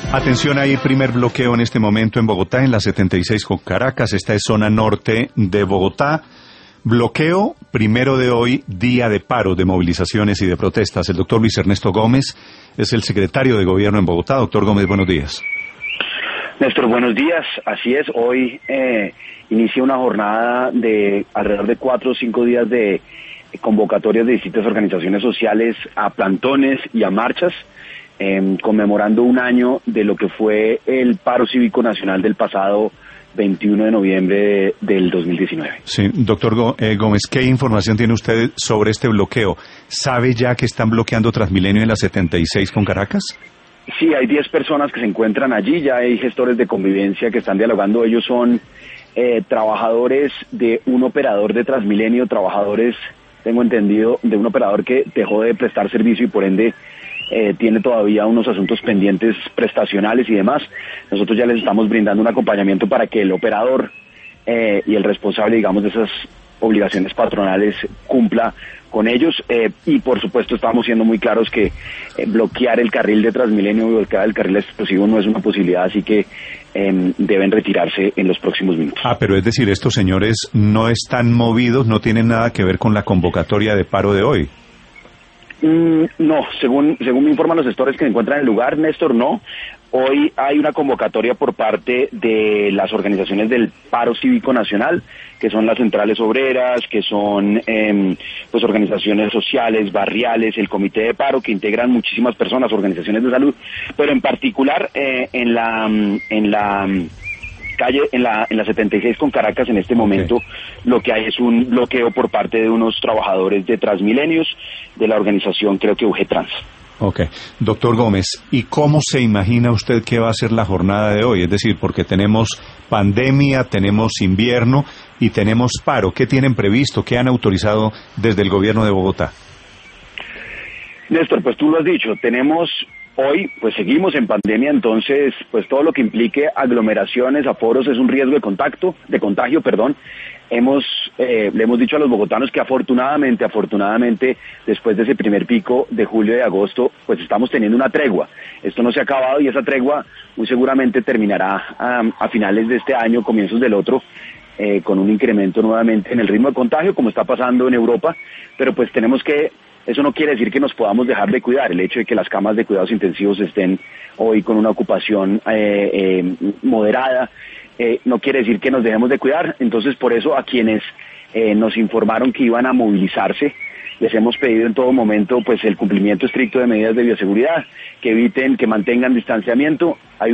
Atención, hay primer bloqueo en este momento en Bogotá, en la 76 con Caracas. Esta es zona norte de Bogotá. Bloqueo primero de hoy, día de paro, de movilizaciones y de protestas. El doctor Luis Ernesto Gómez es el secretario de Gobierno en Bogotá. Doctor Gómez, buenos días. Néstor, buenos días. Así es, hoy inicia una jornada de alrededor de 4 o 5 días de convocatorias de distintas organizaciones sociales a plantones y a marchas, conmemorando un año de lo que fue el paro cívico nacional del pasado 21 de noviembre del 2019. Sí, doctor Gómez, ¿qué información tiene usted sobre este bloqueo? ¿Sabe ya que están bloqueando Transmilenio en la 76 con Caracas? Sí, hay 10 personas que se encuentran allí, ya hay gestores de convivencia que están dialogando. Ellos son trabajadores de un operador de Transmilenio, trabajadores, tengo entendido, de un operador que dejó de prestar servicio y por ende tiene todavía unos asuntos pendientes prestacionales y demás. Nosotros ya les estamos brindando un acompañamiento para que el operador y el responsable, digamos, de esas obligaciones patronales cumpla con ellos, y por supuesto estamos siendo muy claros que bloquear el carril de Transmilenio y bloquear el carril explosivo no es una posibilidad, así que deben retirarse en los próximos minutos. Pero es decir, estos señores no están movidos, no tienen nada que ver con la convocatoria de paro de hoy. No, según me informan los gestores que se encuentran en el lugar, Néstor, no. Hoy hay una convocatoria por parte de las organizaciones del paro cívico nacional, que son las centrales obreras, que son pues organizaciones sociales, barriales, el comité de paro, que integran muchísimas personas, organizaciones de salud, pero en particular en la calle, en la 76 con Caracas, en este momento lo que hay es un bloqueo por parte de unos trabajadores de Transmilenios, de la organización, creo que UG-Trans. Ok. Doctor Gómez, ¿y cómo se imagina usted que va a ser la jornada de hoy? Es decir, porque tenemos pandemia, tenemos invierno y tenemos paro. ¿Qué tienen previsto? ¿Qué han autorizado desde el gobierno de Bogotá? Néstor, pues tú lo has dicho, tenemos hoy, pues seguimos en pandemia, entonces, pues todo lo que implique aglomeraciones, aforos, es un riesgo de contagio. Le hemos dicho a los bogotanos que afortunadamente, después de ese primer pico de julio y de agosto, pues estamos teniendo una tregua. Esto no se ha acabado y esa tregua muy seguramente terminará a finales de este año, comienzos del otro, con un incremento nuevamente en el ritmo de contagio, como está pasando en Europa, pero pues eso no quiere decir que nos podamos dejar de cuidar. El hecho de que las camas de cuidados intensivos estén hoy con una ocupación moderada, no quiere decir que nos dejemos de cuidar. Entonces, por eso a quienes nos informaron que iban a movilizarse, les hemos pedido en todo momento pues el cumplimiento estricto de medidas de bioseguridad, que eviten, que mantengan distanciamiento.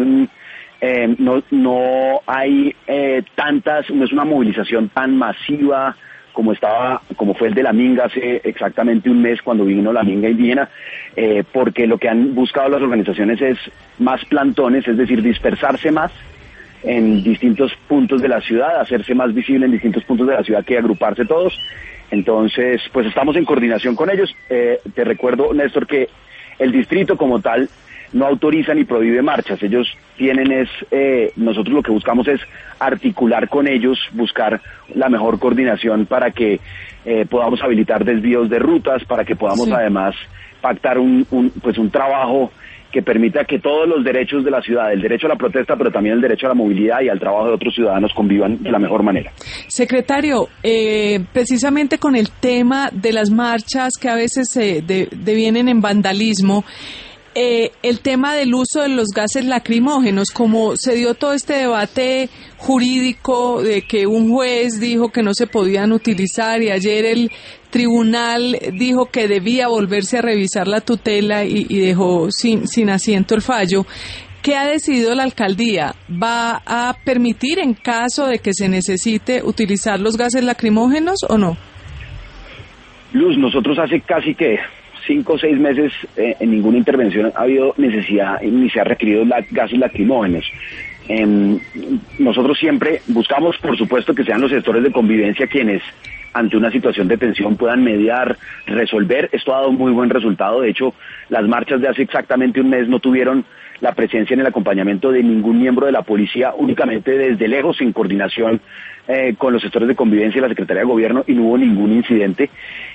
No es una movilización tan masiva como fue el de la Minga hace exactamente un mes, cuando vino la Minga indígena, porque lo que han buscado las organizaciones es más plantones, es decir, dispersarse más en distintos puntos de la ciudad, hacerse más visible en distintos puntos de la ciudad que agruparse todos. Entonces, pues estamos en coordinación con ellos. Te recuerdo, Néstor, que el distrito como tal no autoriza ni prohíbe marchas. Ellos nosotros lo que buscamos es articular con ellos, buscar la mejor coordinación para que podamos habilitar desvíos de rutas, para que podamos además pactar un trabajo que permita que todos los derechos de la ciudad, el derecho a la protesta, pero también el derecho a la movilidad y al trabajo de otros ciudadanos convivan de la mejor manera. Secretario, precisamente con el tema de las marchas que a veces se devienen en vandalismo, el tema del uso de los gases lacrimógenos, como se dio todo este debate jurídico de que un juez dijo que no se podían utilizar y ayer el tribunal dijo que debía volverse a revisar la tutela y dejó sin asiento el fallo. ¿Qué ha decidido la alcaldía? ¿Va a permitir en caso de que se necesite utilizar los gases lacrimógenos o no? Luz, nosotros hace casi que 5 o 6 meses en ninguna intervención ha habido necesidad ni se ha requerido gases lacrimógenos. Nosotros siempre buscamos, por supuesto, que sean los gestores de convivencia quienes ante una situación de tensión puedan mediar, resolver. Esto ha dado muy buen resultado. De hecho, las marchas de hace exactamente un mes no tuvieron la presencia en el acompañamiento de ningún miembro de la policía, únicamente desde lejos, sin coordinación con los gestores de convivencia y la Secretaría de Gobierno, y no hubo ningún incidente.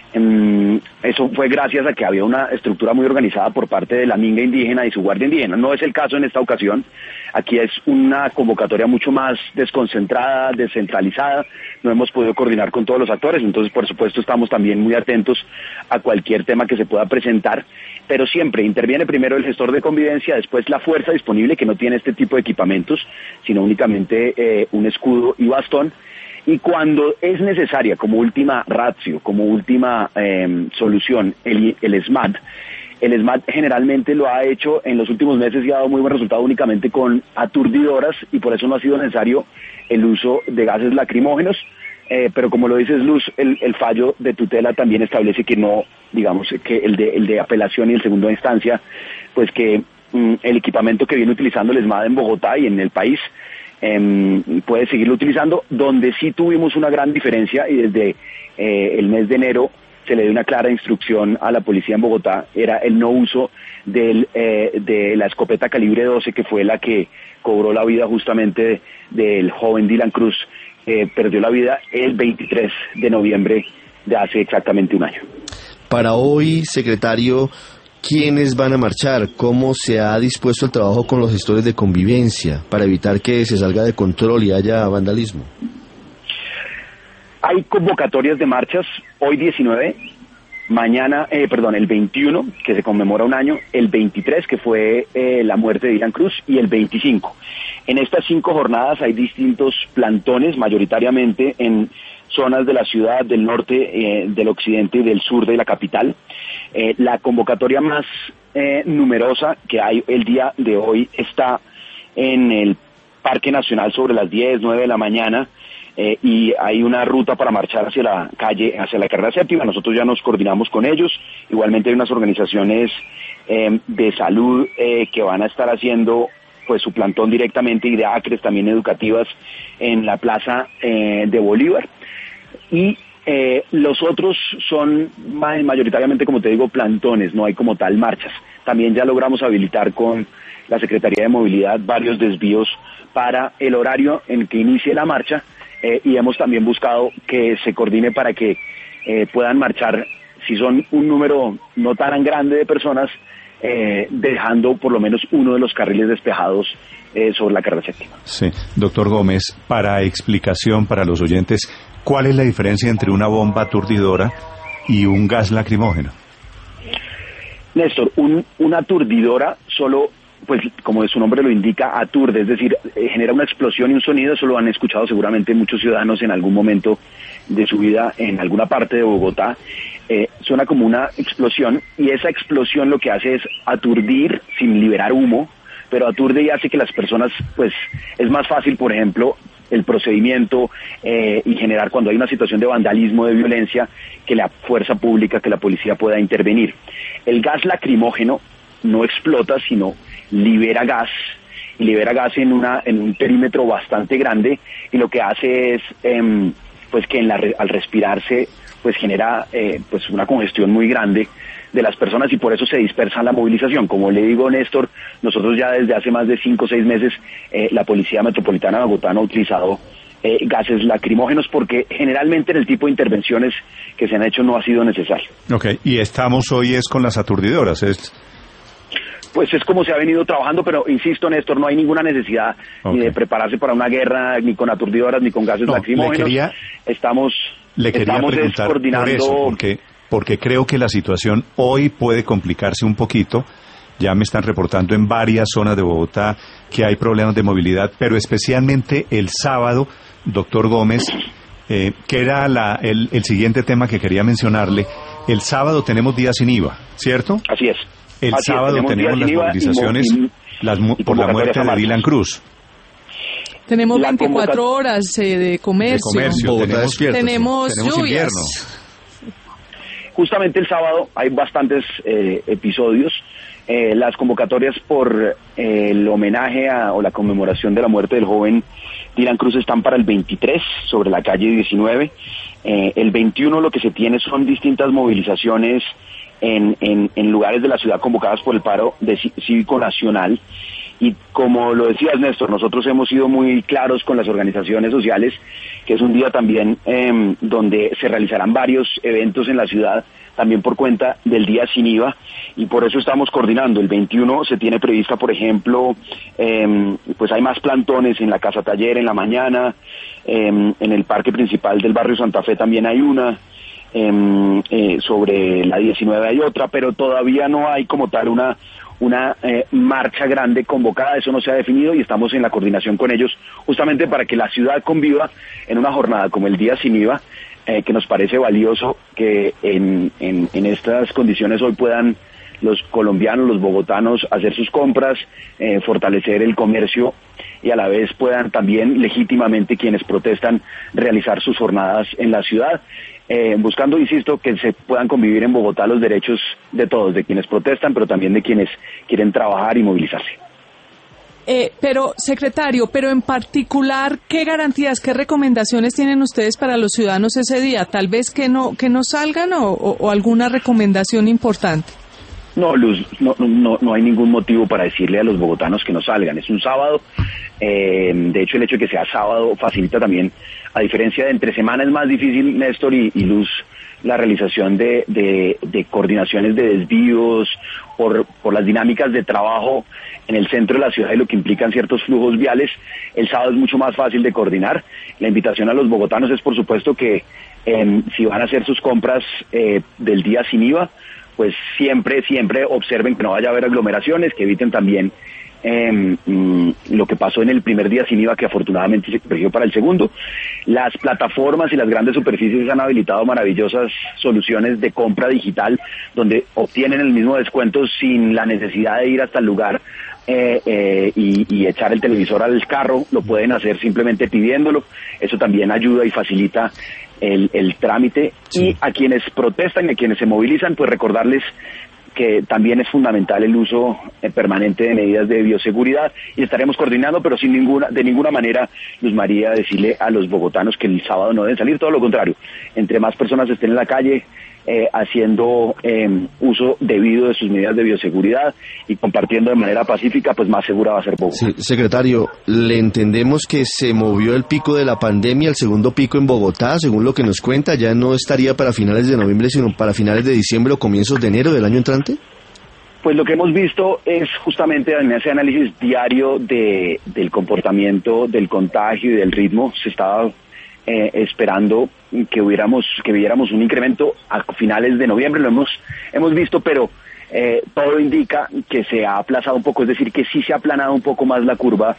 Eso fue gracias a que había una estructura muy organizada por parte de la Minga Indígena y su Guardia Indígena. No es el caso en esta ocasión. Aquí es una convocatoria mucho más desconcentrada, descentralizada. No hemos podido coordinar con todos los actores, entonces por supuesto estamos también muy atentos a cualquier tema que se pueda presentar, pero siempre interviene primero el gestor de convivencia, después la fuerza disponible que no tiene este tipo de equipamientos, sino únicamente un escudo y bastón. Y cuando es necesaria, como última ratio, como última solución, el SMAT. El SMAT generalmente lo ha hecho en los últimos meses y ha dado muy buen resultado únicamente con aturdidoras, y por eso no ha sido necesario el uso de gases lacrimógenos. Pero como lo dices, Luz, el fallo de tutela también establece que no, digamos, que el de apelación y el segundo instancia, pues que el equipamiento que viene utilizando el SMAT en Bogotá y en el país puede seguirlo utilizando. Donde sí tuvimos una gran diferencia, y desde el mes de enero se le dio una clara instrucción a la policía en Bogotá, era el no uso de la escopeta calibre 12, que fue la que cobró la vida justamente del joven Dylan Cruz, perdió la vida el 23 de noviembre de hace exactamente un año. Para hoy, secretario, ¿quiénes van a marchar? ¿Cómo se ha dispuesto el trabajo con los gestores de convivencia para evitar que se salga de control y haya vandalismo? Hay convocatorias de marchas, hoy 19, mañana, el 21, que se conmemora un año, el 23, que fue la muerte de Dylan Cruz, y el 25. En estas 5 jornadas hay distintos plantones, mayoritariamente en zonas de la ciudad, del norte, del occidente y del sur de la capital. La convocatoria más numerosa que hay el día de hoy está en el Parque Nacional sobre las 10, 9 de la mañana, y hay una ruta para marchar hacia la calle, hacia la carrera séptima. Nosotros ya nos coordinamos con ellos. Igualmente hay unas organizaciones de salud que van a estar haciendo pues su plantón directamente, y de ACRES también educativas en la plaza de Bolívar. Y los otros son mayoritariamente, como te digo, plantones, no hay como tal marchas. También ya logramos habilitar con la Secretaría de Movilidad varios desvíos para el horario en que inicie la marcha, y hemos también buscado que se coordine para que puedan marchar, si son un número no tan grande de personas, dejando por lo menos uno de los carriles despejados sobre la carrera séptima. Sí, doctor Gómez, para explicación para los oyentes, ¿cuál es la diferencia entre una bomba aturdidora y un gas lacrimógeno? Néstor, una aturdidora solo, pues como su nombre lo indica, aturde, es decir, genera una explosión y un sonido. Eso lo han escuchado seguramente muchos ciudadanos en algún momento de su vida en alguna parte de Bogotá. Suena como una explosión, y esa explosión lo que hace es aturdir sin liberar humo, pero aturde y hace que las personas, pues es más fácil, por ejemplo, el procedimiento y generar, cuando hay una situación de vandalismo, de violencia, que la fuerza pública, que la policía pueda intervenir. El gas lacrimógeno no explota, sino libera gas, y libera gas en un perímetro bastante grande, y lo que hace es pues que al respirarse pues genera pues una congestión muy grande de las personas, y por eso se dispersa la movilización. Como le digo, Néstor, nosotros ya desde hace más de 5 o 6 meses la Policía Metropolitana de Bogotá no ha utilizado gases lacrimógenos, porque generalmente en el tipo de intervenciones que se han hecho no ha sido necesario. Ok, y estamos hoy es con las aturdidoras, Pues es como se ha venido trabajando, pero insisto, Néstor, no hay ninguna necesidad ni de prepararse para una guerra, ni con aturdidoras, ni con gases lacrimógenos. Estamos preguntar coordinando por eso, porque creo que la situación hoy puede complicarse un poquito. Ya me están reportando en varias zonas de Bogotá que hay problemas de movilidad, pero especialmente el sábado, doctor Gómez, que era el siguiente tema que quería mencionarle. El sábado tenemos día sin IVA, ¿cierto? Así es. El sábado tenemos las movilizaciones por la muerte de Dylan Cruz. Tenemos 24 horas de comercio. Tenemos lluvias. invierno. Justamente el sábado hay bastantes episodios. Las convocatorias por el homenaje o la conmemoración de la muerte del joven Dylan Cruz están para el 23 sobre la calle 19. El 21 lo que se tiene son distintas movilizaciones en lugares de la ciudad convocadas por el paro cívico nacional, Y como lo decías, Néstor, nosotros hemos sido muy claros con las organizaciones sociales, que es un día también donde se realizarán varios eventos en la ciudad, también por cuenta del día sin IVA, y por eso estamos coordinando. El 21 se tiene prevista, por ejemplo, pues hay más plantones en la Casa Taller en la mañana, en el parque principal del barrio Santa Fe también hay una, sobre la 19 hay otra, pero todavía no hay como tal una marcha grande convocada. Eso no se ha definido y estamos en la coordinación con ellos justamente para que la ciudad conviva en una jornada como el Día Sin IVA, que nos parece valioso que en estas condiciones hoy puedan los colombianos, los bogotanos hacer sus compras, fortalecer el comercio y a la vez puedan también legítimamente quienes protestan realizar sus jornadas en la ciudad, buscando, insisto, que se puedan convivir en Bogotá los derechos de todos, de quienes protestan, pero también de quienes quieren trabajar y movilizarse. Pero, secretario, pero en particular, ¿qué garantías, qué recomendaciones tienen ustedes para los ciudadanos ese día? Tal vez que no salgan o alguna recomendación importante. No, Luz, no hay ningún motivo para decirle a los bogotanos que no salgan. Es un sábado. De hecho, el hecho de que sea sábado facilita también, a diferencia de entre semana es más difícil, Néstor y Luz, la realización de coordinaciones de desvíos por las dinámicas de trabajo en el centro de la ciudad y lo que implican ciertos flujos viales. El sábado es mucho más fácil de coordinar. La invitación a los bogotanos es, por supuesto, que si van a hacer sus compras del día sin IVA, pues siempre observen que no vaya a haber aglomeraciones, que eviten también lo que pasó en el primer día sin IVA, que afortunadamente se corrigió para el segundo. Las plataformas y las grandes superficies han habilitado maravillosas soluciones de compra digital, donde obtienen el mismo descuento sin la necesidad de ir hasta el lugar y echar el televisor al carro. Lo pueden hacer simplemente pidiéndolo. Eso también ayuda y facilita el trámite. Sí. Y a quienes protestan y a quienes se movilizan, pues recordarles que también es fundamental el uso permanente de medidas de bioseguridad, y estaremos coordinando, pero de ninguna manera, Luz María, decirle a los bogotanos que el sábado no deben salir. Todo lo contrario, entre más personas estén en la calle haciendo uso debido de sus medidas de bioseguridad y compartiendo de manera pacífica, pues más segura va a ser Bogotá. Sí, secretario, le entendemos que se movió el pico de la pandemia, el segundo pico en Bogotá, según lo que nos cuenta, ya no estaría para finales de noviembre, sino para finales de diciembre o comienzos de enero del año entrante. Pues lo que hemos visto es justamente en ese análisis diario del comportamiento, del contagio y del ritmo. Se estaba esperando que viéramos un incremento a finales de noviembre. Lo hemos visto, pero todo indica que se ha aplazado un poco, es decir, que sí se ha aplanado un poco más la curva,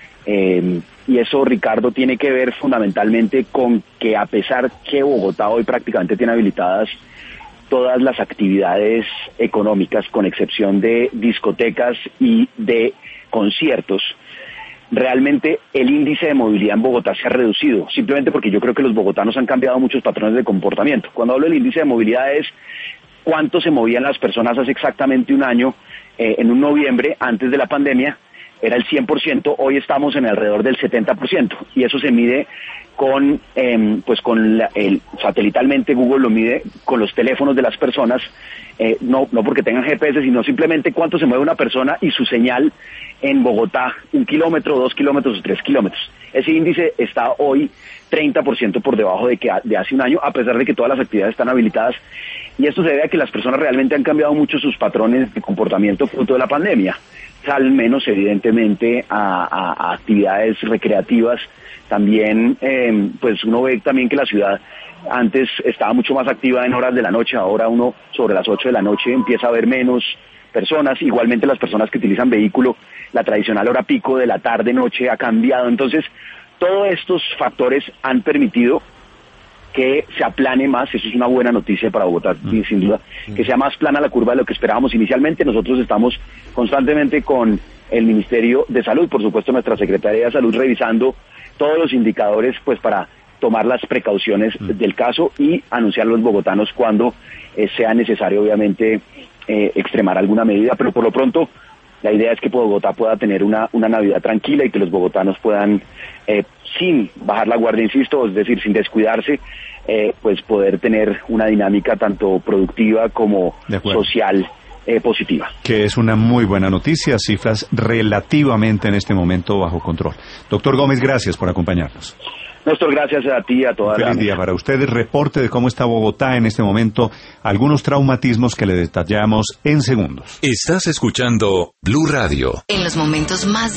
y eso, Ricardo, tiene que ver fundamentalmente con que, a pesar que Bogotá hoy prácticamente tiene habilitadas todas las actividades económicas, con excepción de discotecas y de conciertos, realmente el índice de movilidad en Bogotá se ha reducido, simplemente porque yo creo que los bogotanos han cambiado muchos patrones de comportamiento. Cuando hablo del índice de movilidad es cuánto se movían las personas hace exactamente un año, en un noviembre antes de la pandemia, era el 100%, hoy estamos en alrededor del 70%, y eso se mide satelitalmente. Google lo mide con los teléfonos de las personas, no porque tengan GPS, sino simplemente cuánto se mueve una persona y su señal en Bogotá, 1 kilómetro, 2 kilómetros o 3 kilómetros. Ese índice está hoy 30% por debajo de hace un año, a pesar de que todas las actividades están habilitadas, y esto se debe a que las personas realmente han cambiado mucho sus patrones de comportamiento fruto de la pandemia. Al menos, evidentemente, a actividades recreativas. También, pues uno ve también que la ciudad antes estaba mucho más activa en horas de la noche, ahora uno sobre las 8 de la noche empieza a ver menos personas. Igualmente las personas que utilizan vehículo, la tradicional hora pico de la tarde-noche ha cambiado. Entonces, todos estos factores han permitido que se aplane más. Eso es una buena noticia para Bogotá, sin duda, que sea más plana la curva de lo que esperábamos inicialmente. Nosotros estamos constantemente con el Ministerio de Salud, por supuesto nuestra Secretaría de Salud, revisando todos los indicadores, pues para tomar las precauciones del caso y anunciar a los bogotanos cuando sea necesario, obviamente, extremar alguna medida. Pero por lo pronto, la idea es que Bogotá pueda tener una Navidad tranquila y que los bogotanos puedan, sin bajar la guardia, insisto, es decir, sin descuidarse, pues poder tener una dinámica tanto productiva como social positiva. Que es una muy buena noticia, cifras relativamente en este momento bajo control. Doctor Gómez, gracias por acompañarnos. Néstor, gracias a ti y a toda la Feliz día para ustedes. Reporte de cómo está Bogotá en este momento, algunos traumatismos que le detallamos en segundos. Estás escuchando Blue Radio. En los momentos más